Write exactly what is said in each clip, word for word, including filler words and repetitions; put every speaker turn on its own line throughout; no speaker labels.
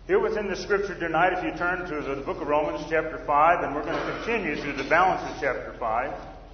Here within the Scripture tonight, if you turn to the book of Romans chapter five, and we're going to continue through the balance of chapter five.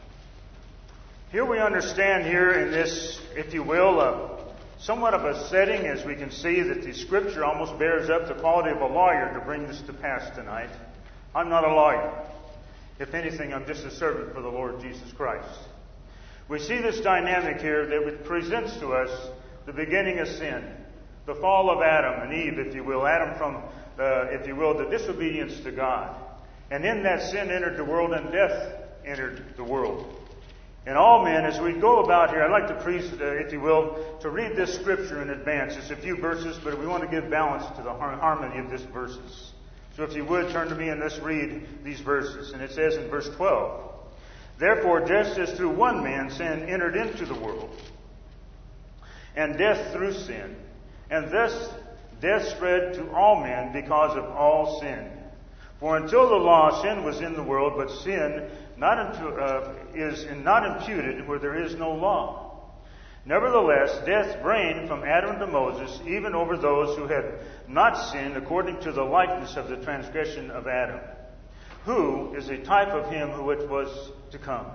Here we understand here in this, if you will, uh, somewhat of a setting, as we can see that the Scripture almost bears up the quality of a lawyer to bring this to pass tonight. I'm not a lawyer. If anything, I'm just a servant for the Lord Jesus Christ. We see this dynamic here that presents to us the beginning of sin, the fall of Adam and Eve, if you will. Adam from, uh, if you will, the disobedience to God. And in that sin entered the world, and death entered the world. And all men, as we go about here, I'd like to preach, uh, if you will, to read this scripture in advance. It's a few verses, but we want to give balance to the har- harmony of these verses. So if you would, turn to me and let's read these verses. And it says in verse twelve, "Therefore, just as through one man sin entered into the world, and death through sin, and thus death spread to all men because of all sin. For until the law, sin was in the world, but sin not impu- uh, is not imputed where there is no law. Nevertheless, death reigned from Adam to Moses, even over those who had not sinned, according to the likeness of the transgression of Adam, who is a type of him who it was to come.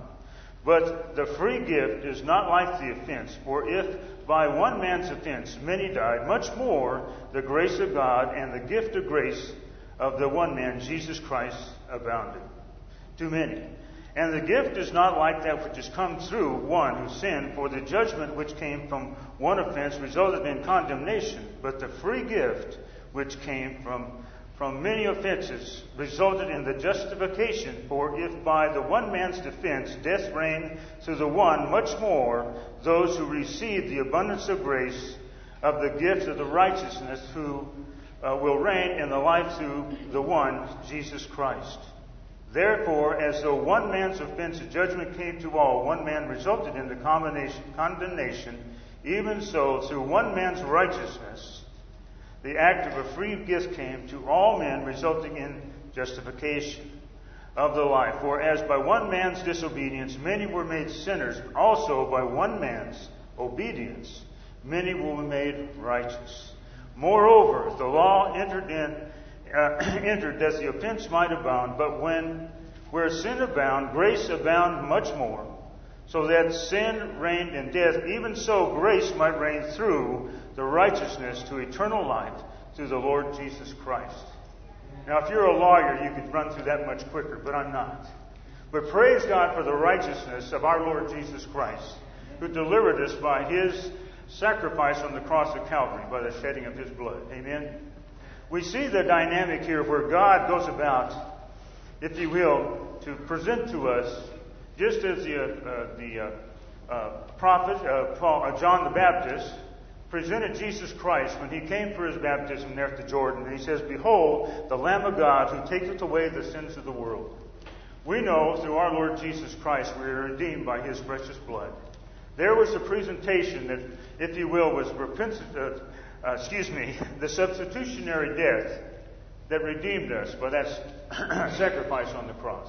But the free gift is not like the offense, for if by one man's offense many died, much more the grace of God and the gift of grace of the one man, Jesus Christ, abounded to many. And the gift is not like that which has come through one who sinned, for the judgment which came from one offense resulted in condemnation, but the free gift which came from from many offenses resulted in the justification. For if by the one man's defense death reigned through the one, much more those who receive the abundance of grace of the gift of the righteousness who uh, will reign in the life through the one, Jesus Christ. Therefore, as though one man's offense of judgment came to all, one man resulted in the condemnation, even so through one man's righteousness the act of a free gift came to all men, resulting in justification of the life. For as by one man's disobedience many were made sinners, also by one man's obedience many will be made righteous. Moreover, the law entered in uh, entered that the offense might abound, but when where sin abound, grace abound much more, so that sin reigned in death, even so grace might reign through the righteousness to eternal life through the Lord Jesus Christ." Now, if you're a lawyer, you could run through that much quicker, but I'm not. But praise God for the righteousness of our Lord Jesus Christ, who delivered us by His sacrifice on the cross of Calvary, by the shedding of His blood. Amen? We see the dynamic here where God goes about, if you will, to present to us, just as the, uh, the uh, uh, prophet uh, Paul, uh, John the Baptist presented Jesus Christ when he came for his baptism there at the Jordan. And he says, "Behold, the Lamb of God who taketh away the sins of the world." We know through our Lord Jesus Christ we are redeemed by His precious blood. There was a presentation that, if you will, was repentance, uh, uh, excuse me, the substitutionary death that redeemed us by that sacrifice on the cross.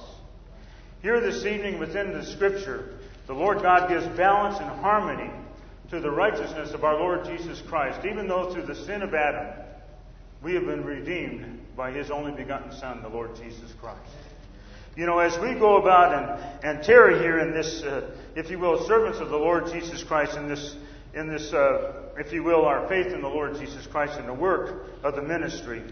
Here this evening within the Scripture, the Lord God gives balance and harmony to the righteousness of our Lord Jesus Christ, even though through the sin of Adam, we have been redeemed by His only begotten Son, the Lord Jesus Christ. You know, as we go about and, and tarry here in this, uh, if you will, servants of the Lord Jesus Christ, in this, in this, uh, if you will, our faith in the Lord Jesus Christ and the work of the ministry,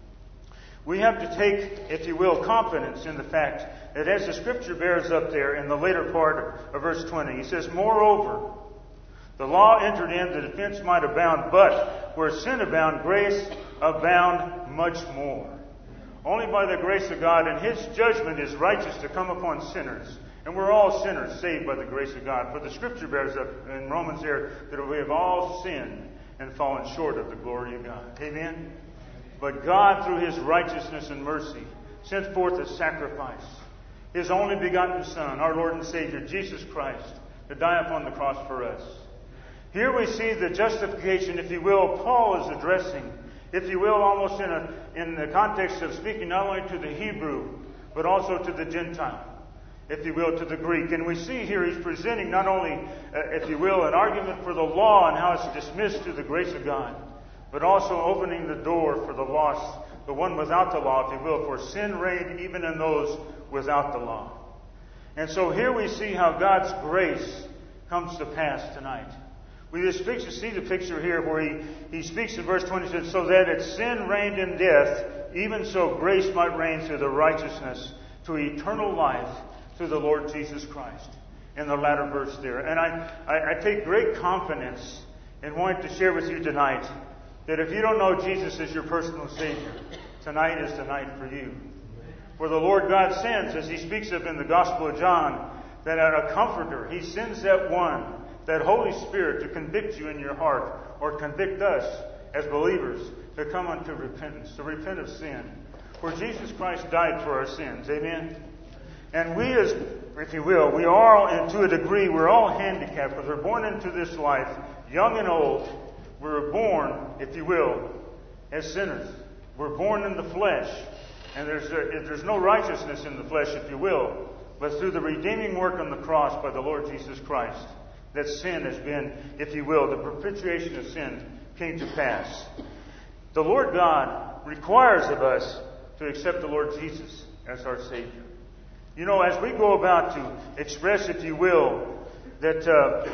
we have to take, if you will, confidence in the fact that as the Scripture bears up there in the later part of verse twenty, he says, "Moreover, the law entered in that offense might abound, but where sin abound, grace abound much more." Only by the grace of God, and His judgment is righteous to come upon sinners. And we're all sinners saved by the grace of God. For the Scripture bears up in Romans there that we have all sinned and fallen short of the glory of God. Amen? But God, through His righteousness and mercy, sent forth a sacrifice, His only begotten Son, our Lord and Savior, Jesus Christ, to die upon the cross for us. Here we see the justification, if you will, Paul is addressing, if you will, almost in a in the context of speaking not only to the Hebrew, but also to the Gentile, if you will, to the Greek. And we see here he's presenting not only, uh, if you will, an argument for the law and how it's dismissed through the grace of God, but also opening the door for the lost, the one without the law, if you will, for sin reigned even in those without the law. And so here we see how God's grace comes to pass tonight. We just see the picture here where he, he speaks in verse twenty-six, so that its sin reigned in death, even so grace might reign through the righteousness to eternal life through the Lord Jesus Christ. In the latter verse there. And I, I, I take great confidence in wanting to share with you tonight that if you don't know Jesus as your personal Savior, tonight is the night for you. For the Lord God sends, as He speaks of in the Gospel of John, that a Comforter, He sends that one, that Holy Spirit, to convict you in your heart, or convict us as believers to come unto repentance, to repent of sin. For Jesus Christ died for our sins. Amen? And we as, if you will, we are, and to a degree, we're all handicapped because we're born into this life, young and old. We're born, if you will, as sinners. We're born in the flesh. And there's, a, there's no righteousness in the flesh, if you will, but through the redeeming work on the cross by the Lord Jesus Christ, that sin has been, if you will, the propitiation of sin came to pass. The Lord God requires of us to accept the Lord Jesus as our Savior. You know, as we go about to express, if you will, that uh,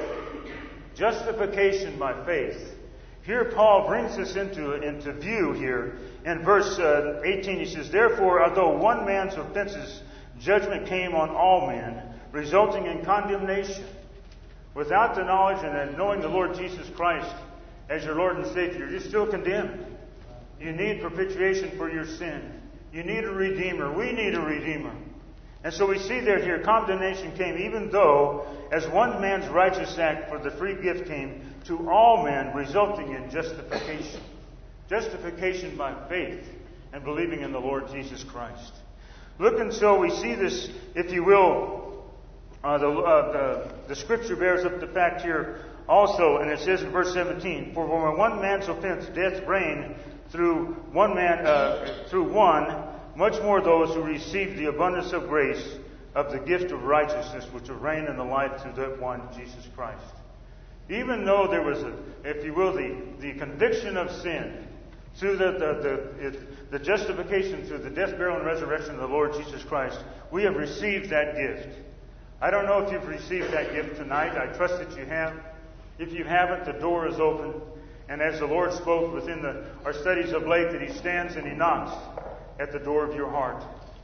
justification by faith, here Paul brings us into, into view here. In verse uh, eighteen, he says, therefore, although one man's offenses, judgment came on all men, resulting in condemnation. Without the knowledge and knowing the Lord Jesus Christ as your Lord and Savior, you're still condemned. You need propitiation for your sin. You need a Redeemer. We need a Redeemer. And so we see that here, condemnation came even though, as one man's righteous act for the free gift came to all men, resulting in justification. Justification by faith and believing in the Lord Jesus Christ. Look, and so we see this, if you will, uh, the, uh, the, the Scripture bears up the fact here also, and it says in verse seventeen, for when one man's offense death reigned through one man, uh, through one, much more those who receive the abundance of grace of the gift of righteousness which will reign in the life through that one, Jesus Christ. Even though there was, a, if you will, the, the conviction of sin through the, the, the, the justification through the death, burial, and resurrection of the Lord Jesus Christ, we have received that gift. I don't know if you've received that gift tonight. I trust that you have. If you haven't, the door is open. And as the Lord spoke within the, our studies of late, that He stands and He knocks at the door of your heart.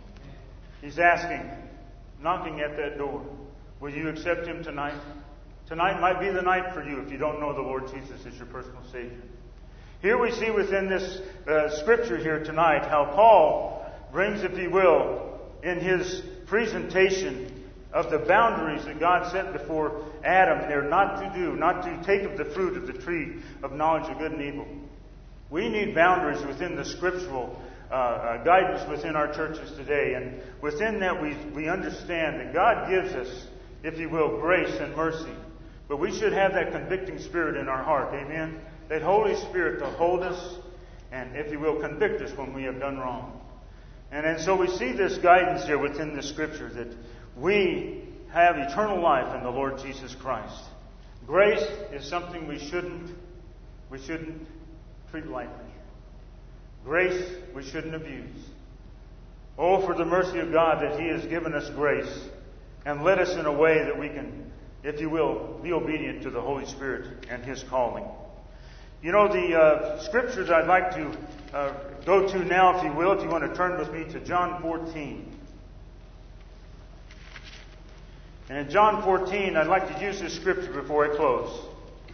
He's asking, knocking at that door. Will you accept Him tonight? Tonight might be the night for you if you don't know the Lord Jesus as your personal Savior. Here we see within this uh, scripture here tonight how Paul brings, if you will, in his presentation of the boundaries that God set before Adam there not to do, not to take of the fruit of the tree of knowledge of good and evil. We need boundaries within the scriptural uh, uh, guidance within our churches today. And within that we, we understand that God gives us, if you will, grace and mercy. But we should have that convicting spirit in our heart. Amen? That Holy Spirit to hold us and, if you will, convict us when we have done wrong. And, and so we see this guidance here within the Scripture that we have eternal life in the Lord Jesus Christ. Grace is something we shouldn't, we shouldn't treat lightly. Grace we shouldn't abuse. Oh, for the mercy of God that He has given us grace and led us in a way that we can, if you will, be obedient to the Holy Spirit and His calling. You know, the uh, scriptures I'd like to uh, go to now, if you will, if you want to turn with me to John fourteen. And in John fourteen, I'd like to use this scripture before I close.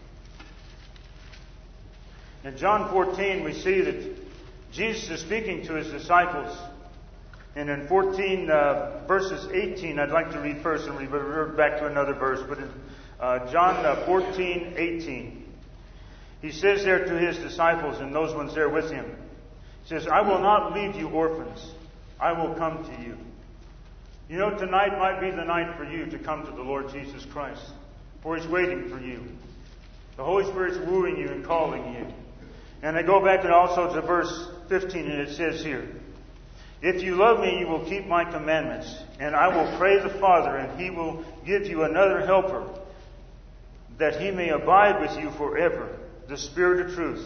In John fourteen, we see that Jesus is speaking to His disciples. And in fourteen, uh, verses eighteen, I'd like to read first and revert back to another verse. But in uh, John uh, fourteen, eighteen, He says there to His disciples and those ones there with Him, He says, I will not leave you orphans. I will come to you. You know, tonight might be the night for you to come to the Lord Jesus Christ. For He's waiting for you. The Holy Spirit's wooing you and calling you. And I go back and also to verse fifteen, and it says here, if you love me, you will keep my commandments, and I will pray the Father, and He will give you another helper, that He may abide with you forever, the Spirit of truth,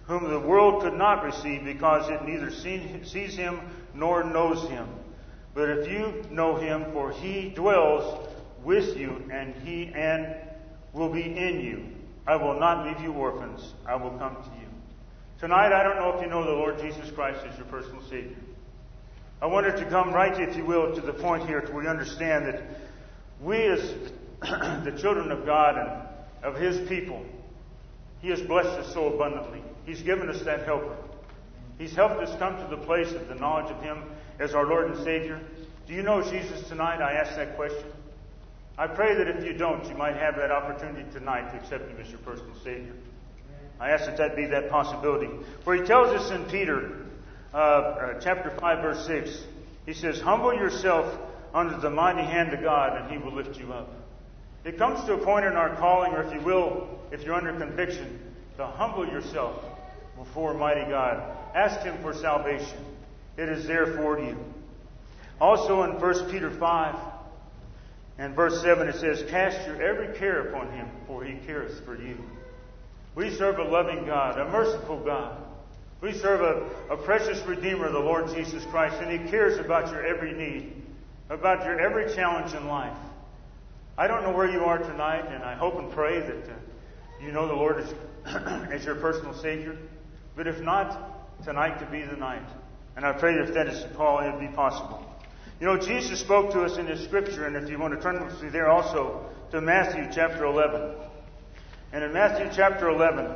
whom the world could not receive, because it neither sees him nor knows him. But if you know him, for he dwells with you, and he and will be in you. I will not leave you orphans. I will come to you. Tonight, I don't know if you know the Lord Jesus Christ as your personal Savior. I wanted to come right, if you will, to the point here, till we understand that we as the children of God and of His people, He has blessed us so abundantly. He's given us that helper. He's helped us come to the place of the knowledge of Him as our Lord and Savior. Do you know Jesus tonight? I ask that question. I pray that if you don't, you might have that opportunity tonight to accept Him as your personal Savior. I ask that that be that possibility. For He tells us in Peter, uh, uh, chapter five, verse six, He says, "Humble yourself under the mighty hand of God, and He will lift you up." It comes to a point in our calling, or if you will, if you're under conviction, to humble yourself before mighty God. Ask Him for salvation. It is there for you. Also in First Peter five and verse seven, it says, "Cast your every care upon Him, for He careth for you." We serve a loving God, a merciful God. We serve a, a precious Redeemer, the Lord Jesus Christ, and He cares about your every need, about your every challenge in life. I don't know where you are tonight, and I hope and pray that uh, you know the Lord as, as your personal Savior. But if not, tonight could be the night. And I pray that if that is the call, it would be possible. You know, Jesus spoke to us in His Scripture, and if you want to turn with me there also to Matthew chapter eleven. And in Matthew chapter eleven,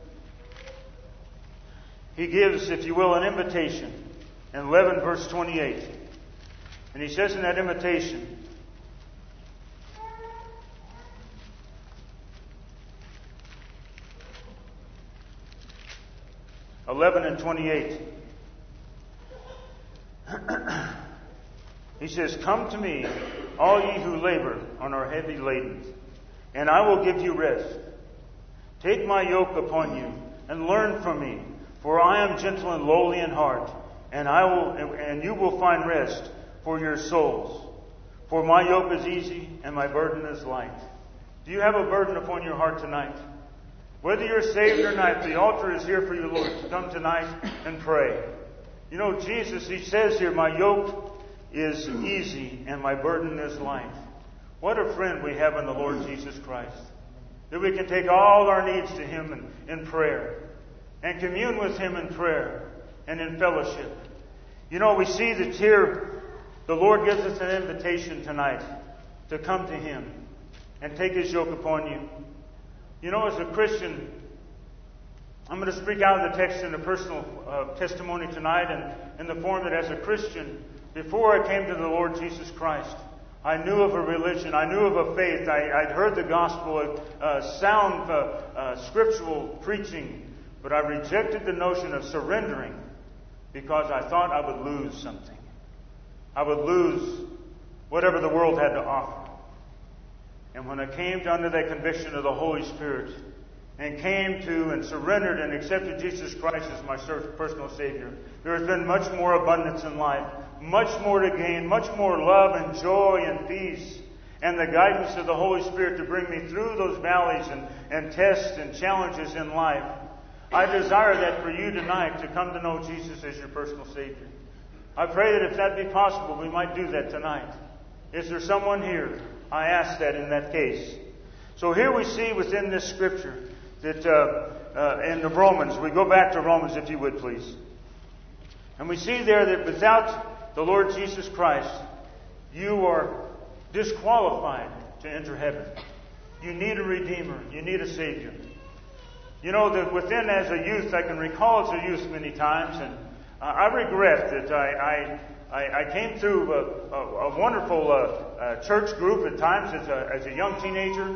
He gives, if you will, an invitation in eleven verse twenty-eight. And He says in that invitation, eleven and twenty-eight. He says, "Come to me, all ye who labor and are heavy laden, and I will give you rest. Take my yoke upon you, and learn from me, for I am gentle and lowly in heart, and I will, and you will find rest for your souls. For my yoke is easy, and my burden is light." Do you have a burden upon your heart tonight? Whether you're saved or not, the altar is here for you, Lord, to come tonight and pray. You know, Jesus, He says here, "My yoke is easy and my burden is light." What a friend we have in the Lord Jesus Christ. That we can take all our needs to Him in, in prayer. And commune with Him in prayer and in fellowship. You know, we see that here the Lord gives us an invitation tonight to come to Him and take His yoke upon you. You know, as a Christian, I'm going to speak out of the text in a personal uh, testimony tonight, and in the form that as a Christian, before I came to the Lord Jesus Christ, I knew of a religion, I knew of a faith, I, I'd heard the gospel, uh, sound uh, uh, scriptural preaching, but I rejected the notion of surrendering because I thought I would lose something. I would lose whatever the world had to offer. And when I came to under that conviction of the Holy Spirit, and came to and surrendered and accepted Jesus Christ as my personal Savior, there has been much more abundance in life, much more to gain, much more love and joy and peace, and the guidance of the Holy Spirit to bring me through those valleys and, and tests and challenges in life. I desire that for you tonight, to come to know Jesus as your personal Savior. I pray that if that be possible, we might do that tonight. Is there someone here? I ask that in that case. So here we see within this scripture that uh, uh, in the Romans, we go back to Romans if you would please. And we see there that without the Lord Jesus Christ, you are disqualified to enter heaven. You need a Redeemer. You need a Savior. You know that within as a youth, I can recall as a youth many times, and uh, I regret that I, I, I came through a, a, a wonderful uh, uh, church group at times as a, as a young teenager.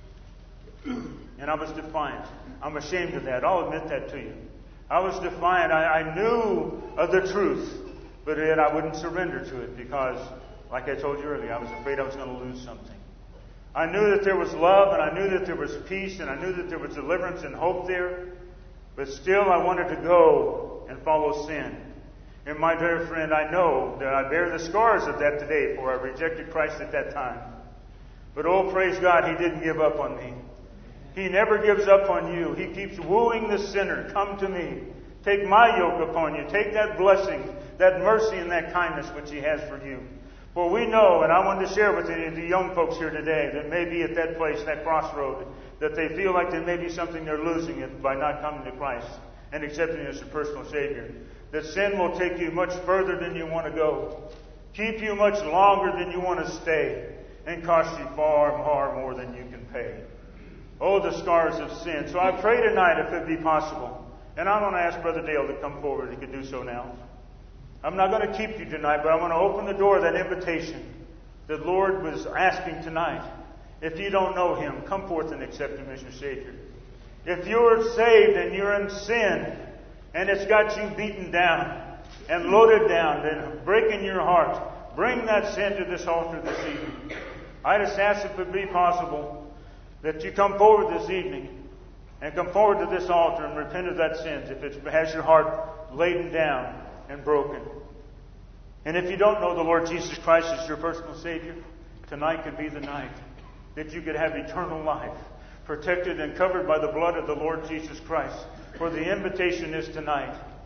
And I was defiant. I'm ashamed of that. I'll admit that to you. I was defiant. I, I knew of the truth, but yet I wouldn't surrender to it because, like I told you earlier, I was afraid I was going to lose something. I knew that there was love, and I knew that there was peace, and I knew that there was deliverance and hope there, but still I wanted to go and follow sin. And my dear friend, I know that I bear the scars of that today, for I rejected Christ at that time. But oh, praise God, He didn't give up on me. He never gives up on you. He keeps wooing the sinner. Come to me. Take my yoke upon you. Take that blessing, that mercy, and that kindness which He has for you. For we know, and I want to share with you, the young folks here today that may be at that place, that crossroad, that they feel like there may be something they're losing it by not coming to Christ and accepting Him as your personal Savior. That sin will take you much further than you want to go, keep you much longer than you want to stay, and cost you far, far more than you can pay. Oh, the scars of sin. So I pray tonight, if it be possible, and I'm going to ask Brother Dale to come forward. He could do so now. I'm not going to keep you tonight, but I'm going to open the door of that invitation that the Lord was asking tonight. If you don't know Him, come forth and accept Him as your Savior. If you're saved and you're in sin, and it's got you beaten down and loaded down and breaking your heart, bring that sin to this altar this evening. I just ask if it be possible that you come forward this evening and come forward to this altar and repent of that sin if it has your heart laden down and broken. And if you don't know the Lord Jesus Christ as your personal Savior, tonight could be the night that you could have eternal life, protected and covered by the blood of the Lord Jesus Christ. For the invitation is tonight.